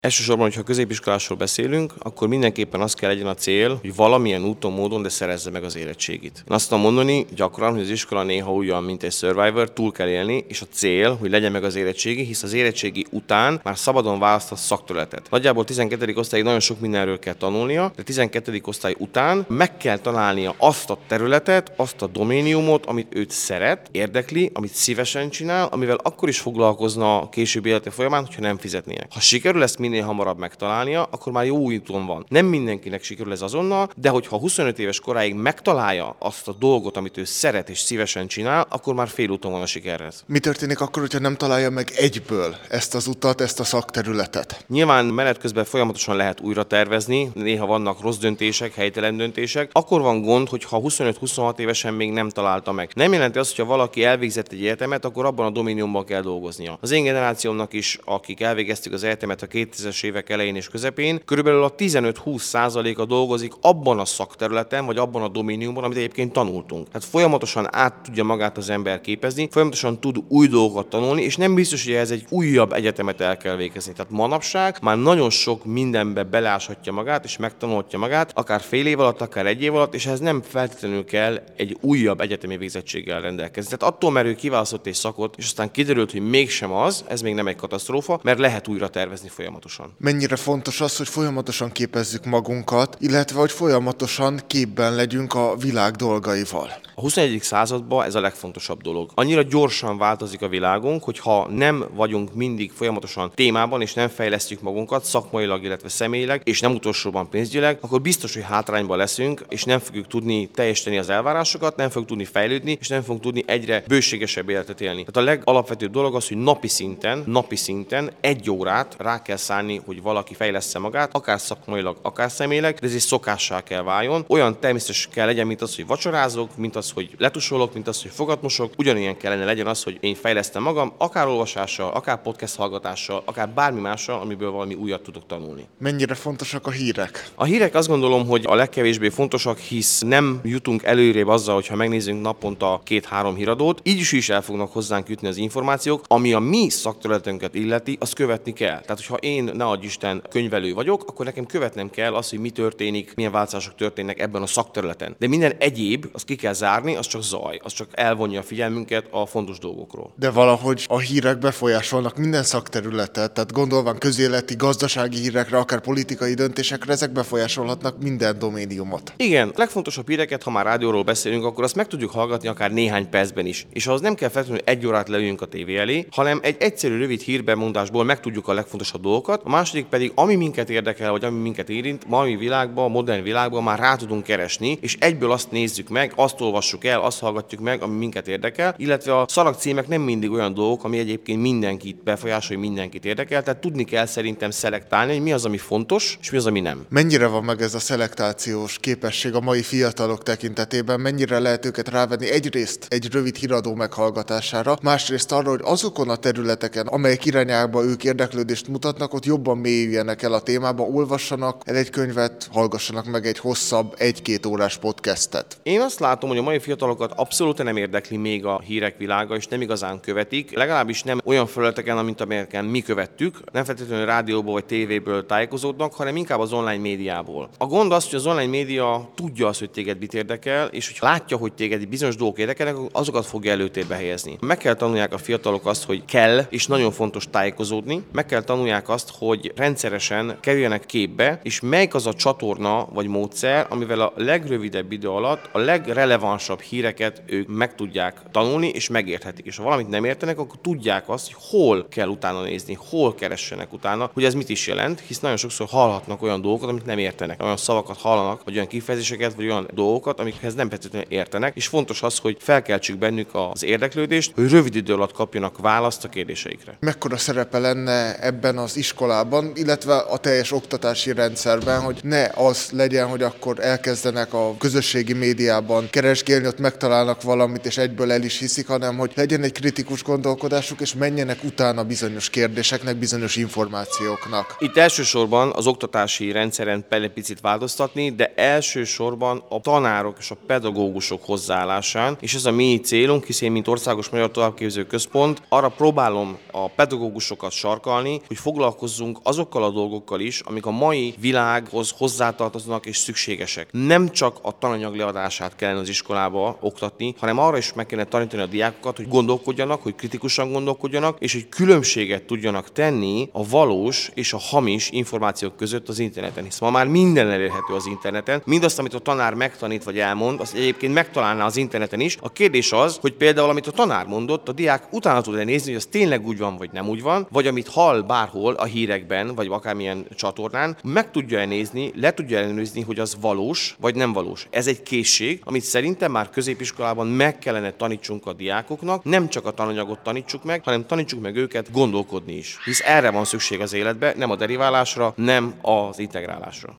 Elsősorban, hogyha középiskolásról beszélünk, akkor mindenképpen az kell legyen a cél, hogy valamilyen úton, módon, de szerezze meg az érettségit. Én azt tudom mondani gyakran, hogy az iskola néha olyan, mint egy Survivor, túl kell élni, és a cél, hogy legyen meg az érettségi, hisz az érettségi után már szabadon választhat szakterületet. Nagyjából 12. osztályig nagyon sok mindenről kell tanulnia, de 12. osztály után meg kell találnia azt a területet, azt a doméniumot, amit őt szeret, érdekli, amit szívesen csinál, amivel akkor is foglalkozna a későbbi élete folyamán, hogyha nem fizetnének. Ha sikerül ezt minél hamarabb megtalálnia, akkor már jó úton van. Nem mindenkinek sikerül ez azonnal, de hogyha 25 éves koráig megtalálja azt a dolgot, amit ő szeret és szívesen csinál, akkor már félúton van a sikerhez. Mi történik akkor, hogyha nem találja meg egyből ezt az utat, ezt a szakterületet? Nyilván menet közben folyamatosan lehet újra tervezni, néha vannak rossz döntések, helytelen döntések. Akkor van gond, hogyha 25-26 évesen még nem találta meg. Nem jelenti azt, hogyha valaki elvégzett egy egyetemet, akkor abban a doméniumban kell dolgoznia. Az én generációmnak is, akik elvégeztük az egyetemet a 2000-es évek elején és közepén, körülbelül a 15-20%-a dolgozik abban a szakterületen, vagy abban a doméniumban, amit egyébként tanultunk. Tehát folyamatosan át tudja magát az ember képezni, folyamatosan tud új dolgokat tanulni, és nem biztos, hogy ez egy újabb egyetemet el kell végezni. Tehát manapság már nagyon sok mindenbe beleáshatja magát, és megtanulhatja magát, akár fél év alatt, akár egy év alatt, és ez nem feltétlenül kell egy újabb egyetemi végzettséggel rendelkezni. Tehát attól, mert ő kiválasztott egy szakot, és aztán kiderült, hogy mégsem az, ez még nem egy katasztrófa, mert lehet újra tervezni folyamatosan. Mennyire fontos az, hogy folyamatosan képezzük magunkat, illetve hogy folyamatosan képben legyünk a világ dolgaival? A 21. században ez a legfontosabb dolog. Annyira gyorsan változik a világunk, hogy ha nem vagyunk mindig folyamatosan témában, és nem fejlesztjük magunkat szakmailag, illetve személyileg, és nem utolsóban pénzügyileg, akkor biztos, hogy hátrányban leszünk, és nem fogjuk tudni teljesíteni az elvárásokat, nem fogjuk tudni fejlődni, és nem fogunk tudni egyre bőségesebb életet élni. Tehát a legalapvetőbb dolog az, hogy napi szinten 1 órát rá kell szállni, hogy valaki fejlessze magát, akár szakmailag, akár személyileg, de ez egy szokássá kell váljon. Olyan természetes kell legyen, mint az, hogy vacsorázok, mint az, hogy letusolok, mint az, hogy fogat mosok. Ugyanilyen kellene legyen az, hogy én fejlesztem magam, akár olvasással, akár podcast hallgatással, akár bármi mással, amiből valami újat tudok tanulni. Mennyire fontosak a hírek? A hírek azt gondolom, hogy a legkevésbé fontosak, hisz nem jutunk előrébb azzal, hogyha megnézzünk naponta 2-3 híradót, így is el fognak hozzánk jutni az információk, ami a mi szakterületünket illeti, azt követni kell. Tehát, hogyha én, ne adj Isten, könyvelő vagyok, akkor nekem követnem kell azt, hogy mi történik, milyen változások történnek ebben a szakterületen. De minden egyéb, azt ki kell zárni, az csak zaj, az csak elvonja a figyelmünket a fontos dolgokról. De valahogy a hírek befolyásolnak minden szakterületet, tehát gondolván közéleti, gazdasági hírekre, akár politikai döntésekre, ezek befolyásolhatnak minden doméniumot. Igen, a legfontosabb híreket, ha már rádióról beszélünk, akkor azt meg tudjuk hallgatni akár néhány percben is. És ahhoz nem kell feltétlenül 1 órát leüljünk a tévé elé, hanem egy egyszerű rövid hírbemondásból megtudjuk a legfontosabb dolgokat. A második pedig, ami minket érdekel, vagy ami minket érint, mai világban, a modern világban már rá tudunk keresni, és egyből azt nézzük meg, azt olvassuk el, azt hallgatjuk meg, ami minket érdekel, illetve a szalagcímek nem mindig olyan dolgok, ami egyébként mindenkit befolyásol, mindenkit érdekel, tehát tudni kell szerintem szelektálni, hogy mi az, ami fontos, és mi az, ami nem. Mennyire van meg ez a szelektációs képesség a mai fiatalok tekintetében, mennyire lehet őket rávenni egyrészt egy rövid híradó meghallgatására, másrészt arra, hogy azokon a területeken, amelyek irányába ők érdeklődést mutatnak, ott jobban mélyüljenek el a témába, olvassanak el egy könyvet, hallgassanak meg egy hosszabb 1-2 órás podcastet. Én azt látom, hogy a mai fiatalokat abszolút nem érdekli még a hírek világa, és nem igazán követik, legalábbis nem olyan felületeken, mint amelyeken mi követtük, nem feltétlenül rádióból vagy tévéből tájékozódnak, hanem inkább az online médiából. A gond az, hogy az online média tudja azt, hogy téged mit érdekel, és hogy látja, hogy téged bizonyos dolgok érdekelnek, azokat fogja előtérbe helyezni. Meg kell tanulják a fiatalok azt, hogy kell, és nagyon fontos tájékozódni, meg kell tanulják azt, hogy rendszeresen kerüljenek képbe, és melyik az a csatorna vagy módszer, amivel a legrövidebb idő alatt a legrelevánsabb híreket ők meg tudják tanulni, és megérthetik. És ha valamit nem értenek, akkor tudják azt, hogy hol kell utána nézni, hol keressenek utána, hogy ez mit is jelent, hisz nagyon sokszor hallhatnak olyan dolgokat, amit nem értenek. Olyan szavakat hallanak, vagy olyan kifejezéseket, vagy olyan dolgokat, amikhez nem feltétlenül értenek, és fontos az, hogy felkeltsük bennük az érdeklődést, hogy rövid idő alatt kapjanak választ a kérdéseikre. Mekkora szerepe lenne ebben az iskolában, illetve a teljes oktatási rendszerben, hogy ne az legyen, hogy akkor elkezdenek a közösségi médiában keresgélni, ott megtalálnak valamit, és egyből el is hiszik, hanem hogy legyen egy kritikus gondolkodásuk, és menjenek utána bizonyos kérdéseknek, bizonyos információknak. Itt elsősorban az oktatási rendszeren egy picit változtatni, de elsősorban a tanárok és a pedagógusok hozzáállásán, és ez a mi célunk, hiszen én, mint Országos Magyar Továbbképző Központ, arra próbálom a pedagógusokat sarkalni, hogy foglalkozzanak foglalkozzunk azokkal a dolgokkal is, amik a mai világhoz hozzátartoznak és szükségesek. Nem csak a tananyag leadását kellene az iskolába oktatni, hanem arra is meg kellene tanítani a diákokat, hogy gondolkodjanak, hogy kritikusan gondolkodjanak, és hogy különbséget tudjanak tenni a valós és a hamis információk között az interneten. Hisz ma már minden elérhető az interneten. Mindazt, amit a tanár megtanít vagy elmond, azt egyébként megtalálná az interneten is. A kérdés az, hogy például amit a tanár mondott, a diák utána tud nézni, hogy az tényleg úgy van, vagy nem úgy van, vagy amit hall bárhol a hírekben, vagy akármilyen csatornán, meg tudja nézni, le tudja ellenőrizni, hogy az valós, vagy nem valós. Ez egy készség, amit szerintem már középiskolában meg kellene tanítsunk a diákoknak, nem csak a tananyagot tanítsuk meg, hanem tanítsuk meg őket gondolkodni is. Hisz erre van szükség az életbe, nem a deriválásra, nem az integrálásra.